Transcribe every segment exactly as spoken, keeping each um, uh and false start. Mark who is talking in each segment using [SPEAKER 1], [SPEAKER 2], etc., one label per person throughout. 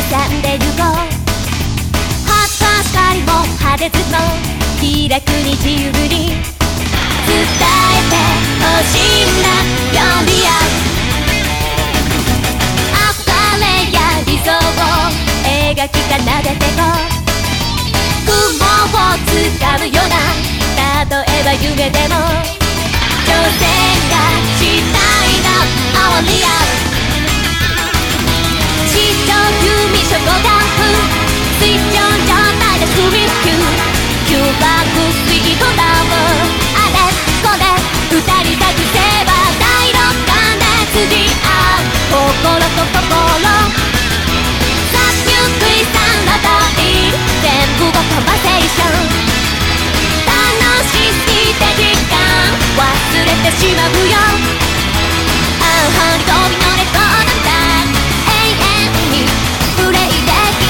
[SPEAKER 1] 挟んでゆこう。葉っぱ光も派手も気楽に自由に伝えてほしいんだ。呼び合う憧れや理想を描き奏でてこう。雲をつかむような例えば夢でも挑戦がしたいな。煽り合う地上組諸五眼水上状態で踏み切る急バックスイートダウン。あれこれ二人だけせば第六感で通じ合う心と心。さっゆっくりさんだい全部がコンバセーション。楽しすぎて時間忘れてしまうよ。ああ、本当に乗れそうなんだ。永遠にプレイでき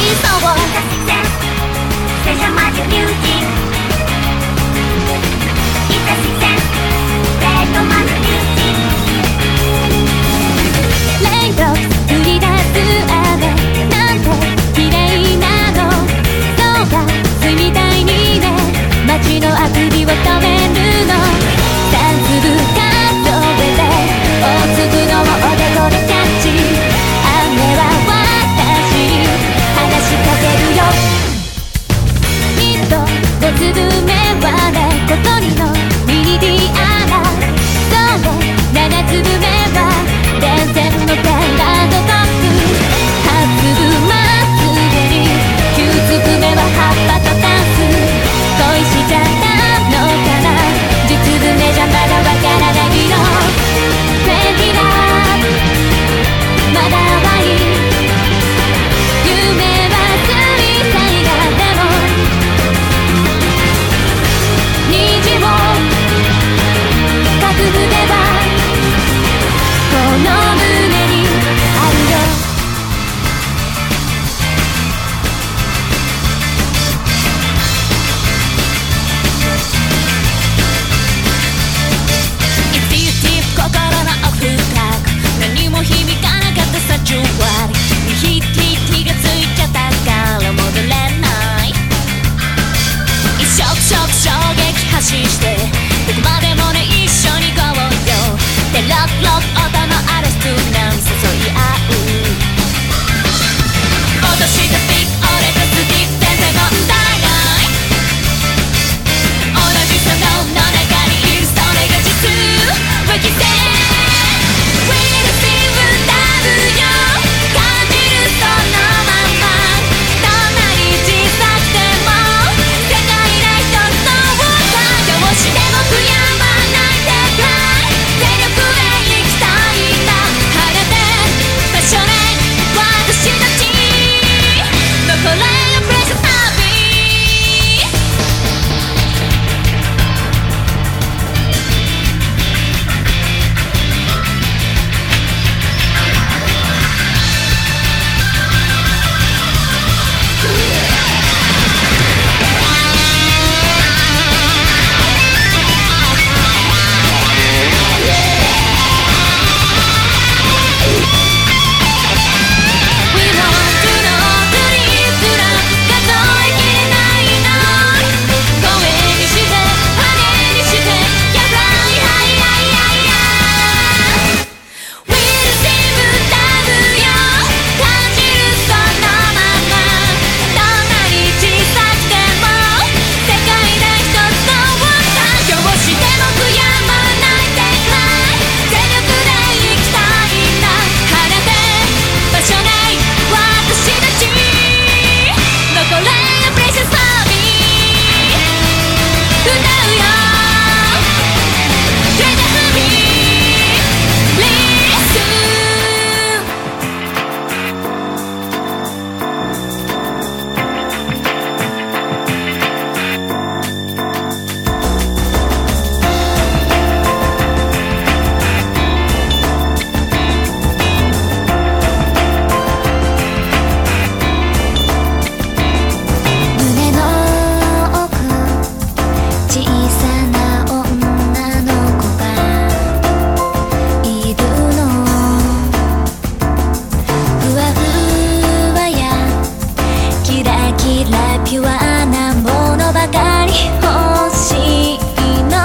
[SPEAKER 1] ピュアなものばかり欲しいの。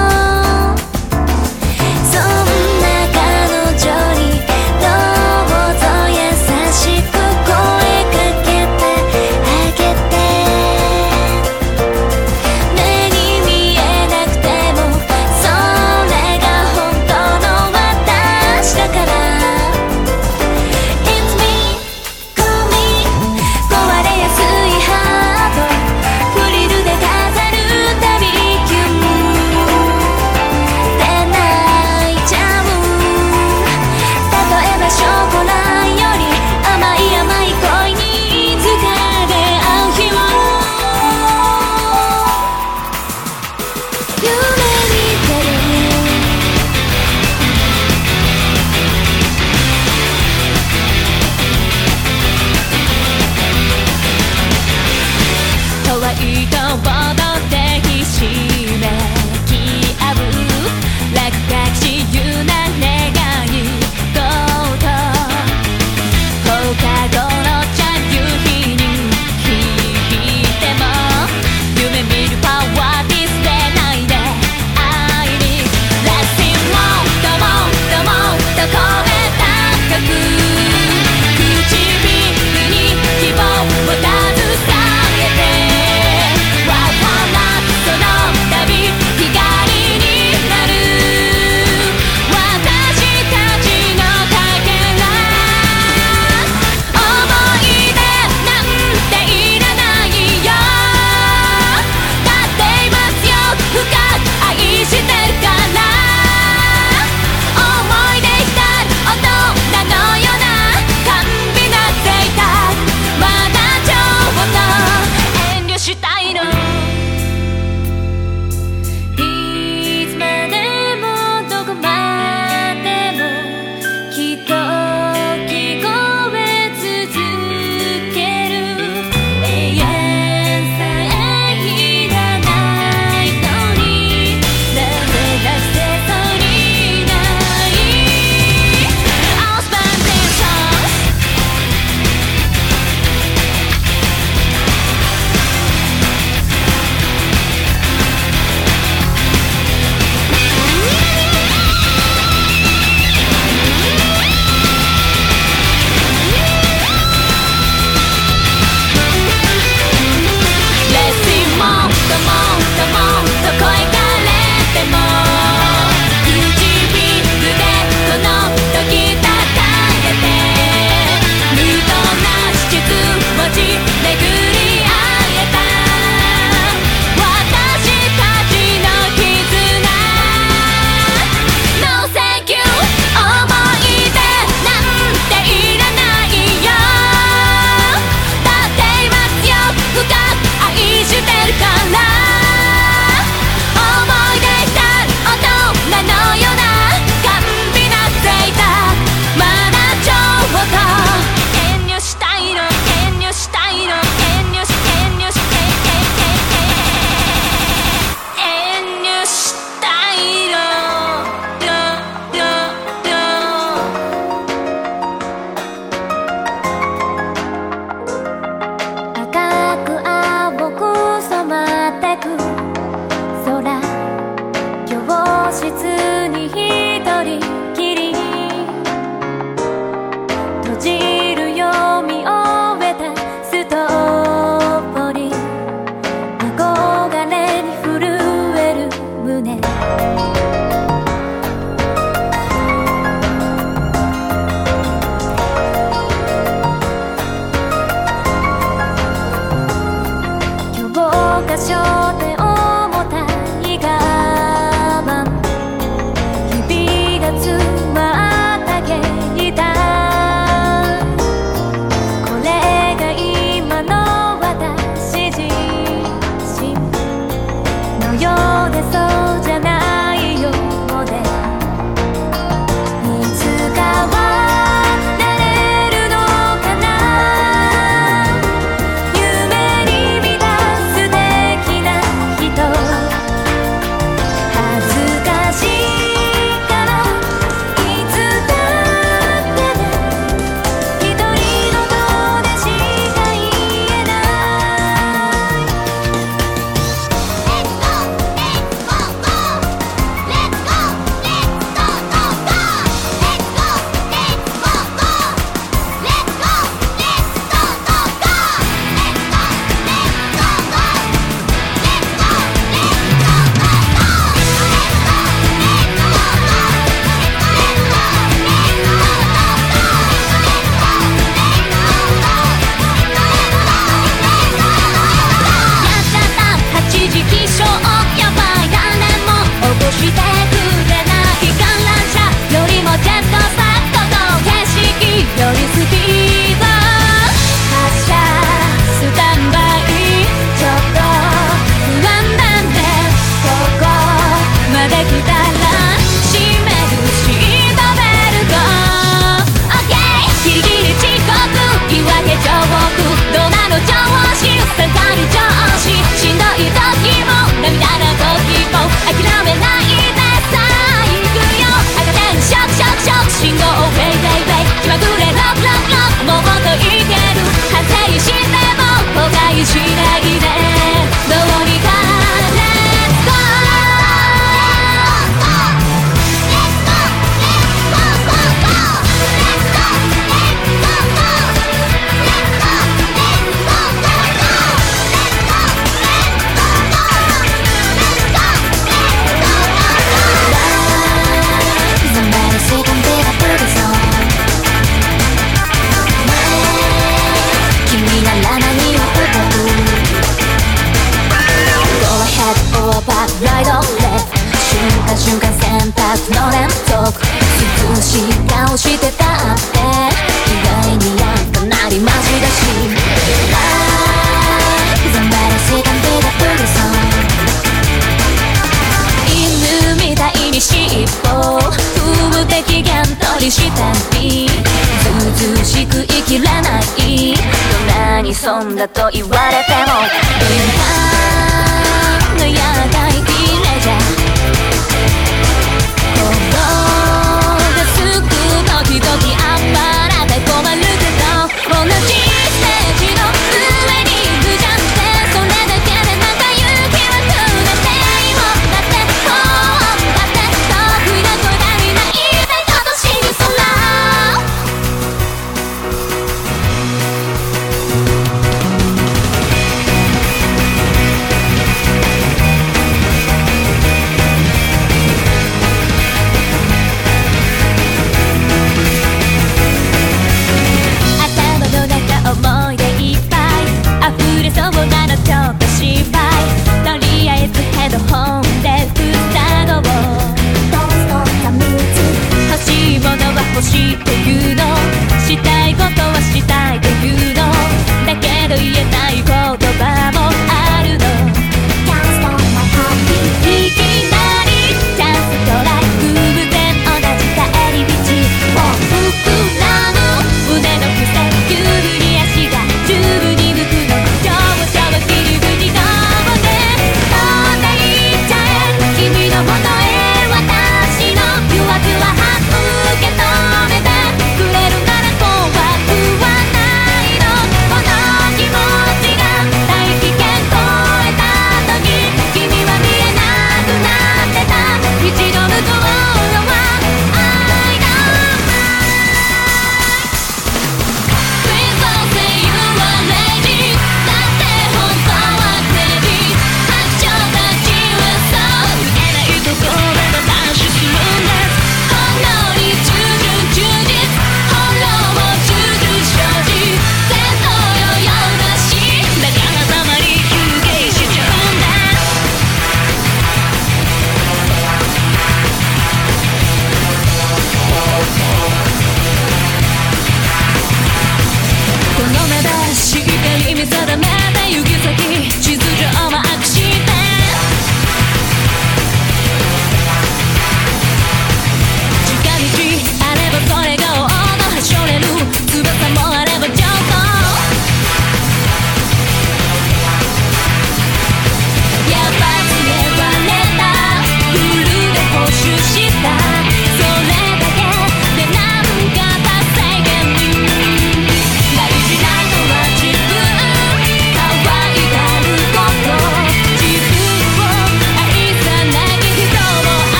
[SPEAKER 1] そんな彼女にどうぞ優しく声かけてあげて。目に見えなくてもそれが本当の私だから。 It's me, call me 壊れやすいハートし下がる上司しんどい時も涙な時も諦めないでさあ行くよ赤点ショックショックショック信号ウェイウェイウェイ気まぐれロックロックロックもっといける反省しても後悔しないでどうにか Let's goライドレッ瞬間瞬間選択の連続涼しい顔してたって意外になんかなりマジだし Life is a medicine big up to the sun 犬みたいに尻尾踏む敵限取りしてみずうずうしく生きれないどんなに損だと言われてものやがいきれじゃ心がすく時々あんまらで困るけど同じステージの上にいるじゃんってそれだけでなんか勇気はくれて今だってこうだって得意な声がみんないないこと死ぬ空「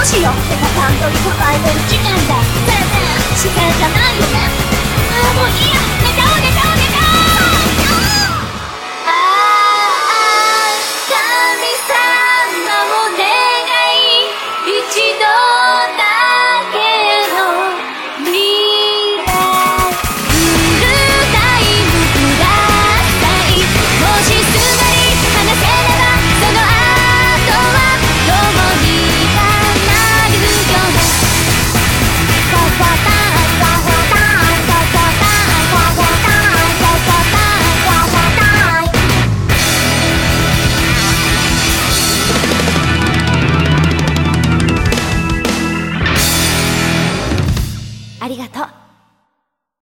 [SPEAKER 1] うしようってちゃんと抱えてる事件で全然自然じゃないよね。ああもういいや、寝ちゃおう寝ちゃおう寝ちゃおう。ああ神様お願い、一度だけの未来フルタイムください。もしすがり話せればその後はどうにかなるよね。ココタンココタンココタンココタンココタンココタン。ありがとう。